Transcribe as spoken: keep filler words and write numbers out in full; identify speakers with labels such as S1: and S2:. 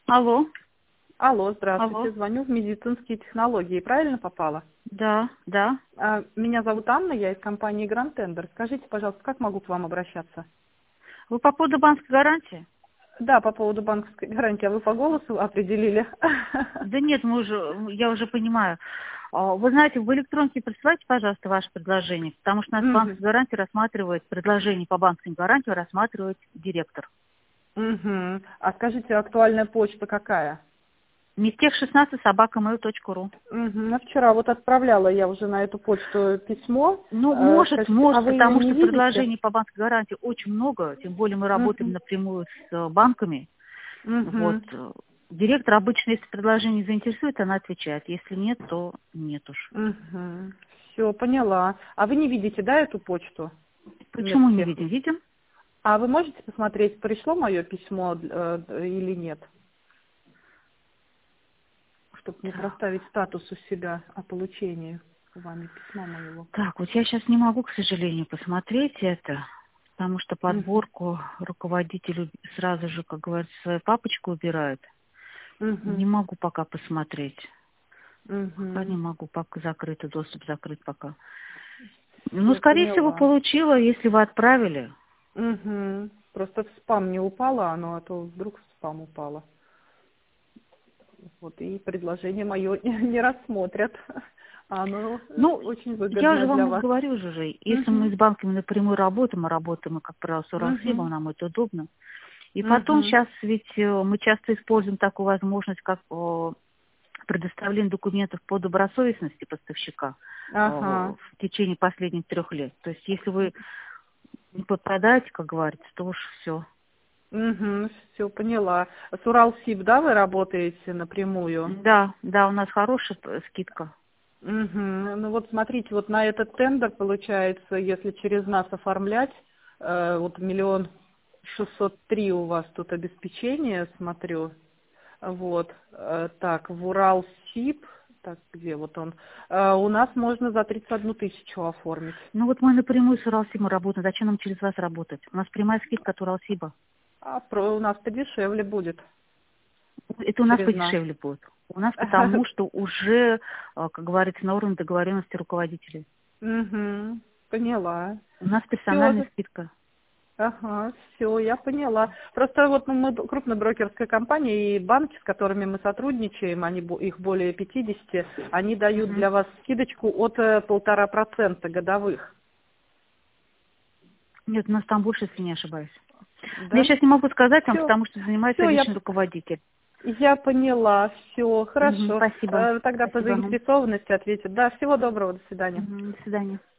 S1: Алло,
S2: Алло,
S1: алло.
S2: здравствуйте. Звоню в медицинские технологии. Правильно попала?
S1: Да, да.
S2: А, Меня зовут Анна, я из компании Grand Tender. Скажите, пожалуйста, как могу к вам обращаться?
S1: Вы по поводу банковской гарантии?
S2: Да, по поводу банковской гарантии. А вы по голосу определили?
S1: Да нет, мы уже, я уже понимаю. А, Вы знаете, в электронке присылайте, пожалуйста, ваше предложение, потому что у нас
S2: Мгм.
S1: банковская гарантия рассматривает, предложение по банковской гарантии рассматривает директор.
S2: Мгм. А скажите, актуальная почта какая?
S1: Нефтех шестнадцать собака mail точка ру.
S2: Мгм. Ну, вчера вот отправляла я уже на эту почту письмо.
S1: Ну,
S2: Э,
S1: может,
S2: Скажите, а
S1: может,
S2: вы ее
S1: потому
S2: не
S1: что
S2: видите?
S1: предложений по банковской гарантии очень много, тем более мы работаем
S2: Мгм.
S1: напрямую с э, банками. Вот.
S2: Мгм.
S1: э, Директор обычно, если предложение заинтересует, она отвечает. Если нет, то нет уж.
S2: Мгм. Все, поняла. А вы не видите, да, эту почту?
S1: Почему не
S2: Медтех.
S1: видим? Видим?
S2: А вы можете посмотреть, пришло мое письмо э, или нет, чтобы мне
S1: Так.
S2: проставить статус у себя о получении вами письма моего?
S1: Так, вот я сейчас не могу, к сожалению, посмотреть это, потому что
S2: Мгм.
S1: подборку руководителю сразу же, как говорится, свою папочку убирают. Не
S2: Мгм.
S1: могу пока посмотреть. Пока не
S2: Мгм.
S1: могу, пока закрытый доступ закрыт пока. Ну,
S2: Все
S1: скорее всего,
S2: поняла.
S1: получила, если вы отправили.
S2: Мгм. Просто в спам не упало оно, а то вдруг в спам упало. Вот, и предложение мое не рассмотрят. А оно э,
S1: Ну,
S2: очень
S1: я уже
S2: выгодное для
S1: вам
S2: вас.
S1: говорю уже, если мы
S2: Мгм.
S1: с банками напрямую работаем, мы работаем, мы, как правило, с Уралсибом,
S2: Мгм.
S1: нам это удобно. И потом
S2: Мгм.
S1: сейчас ведь э, мы часто используем такую возможность, как э, предоставление документов по добросовестности поставщика э,
S2: Ага.
S1: в течение последних трех лет. То есть если вы не попадаете, как говорится, то уж все.
S2: Угу, все, поняла. С Уралсиб, да, вы работаете напрямую?
S1: Да, да, у нас хорошая п- скидка.
S2: Угу. Ну вот смотрите, вот на этот тендер получается, если через нас оформлять, э, вот миллион шестьсот три у вас тут обеспечение, смотрю. Вот, э, так, в Уралсиб, так, где вот он, э, у нас можно за тридцать одну тысячу оформить.
S1: Ну вот мы напрямую с Уралсибом работаем, зачем нам через вас работать? У нас прямая скидка от Уралсиба.
S2: А про у нас подешевле будет
S1: Это у нас
S2: через нас.
S1: подешевле будет. У нас потому что уже, э, как говорится, на уровне договоренности руководителей.
S2: Угу, поняла.
S1: У нас персональная
S2: Все,
S1: скидка.
S2: ага, все, я поняла. Просто вот ну, мы б- крупная брокерская компания, и банки, с которыми мы сотрудничаем, они, бо- их более пятидесяти, они дают
S1: Мгм.
S2: для вас скидочку от э, полтора процента годовых.
S1: Нет, у нас там больше, если не ошибаюсь. Но я
S2: Да?
S1: сейчас не могу сказать вам,
S2: Все,
S1: потому что занимается
S2: все, я,
S1: личный руководитель.
S2: я поняла, все,
S1: Мгм.
S2: хорошо.
S1: Спасибо.
S2: Э, Тогда по
S1: Спасибо. Мгм.
S2: заинтересованности ответят. Да, всего доброго, до свидания.
S1: Мгм. До свидания.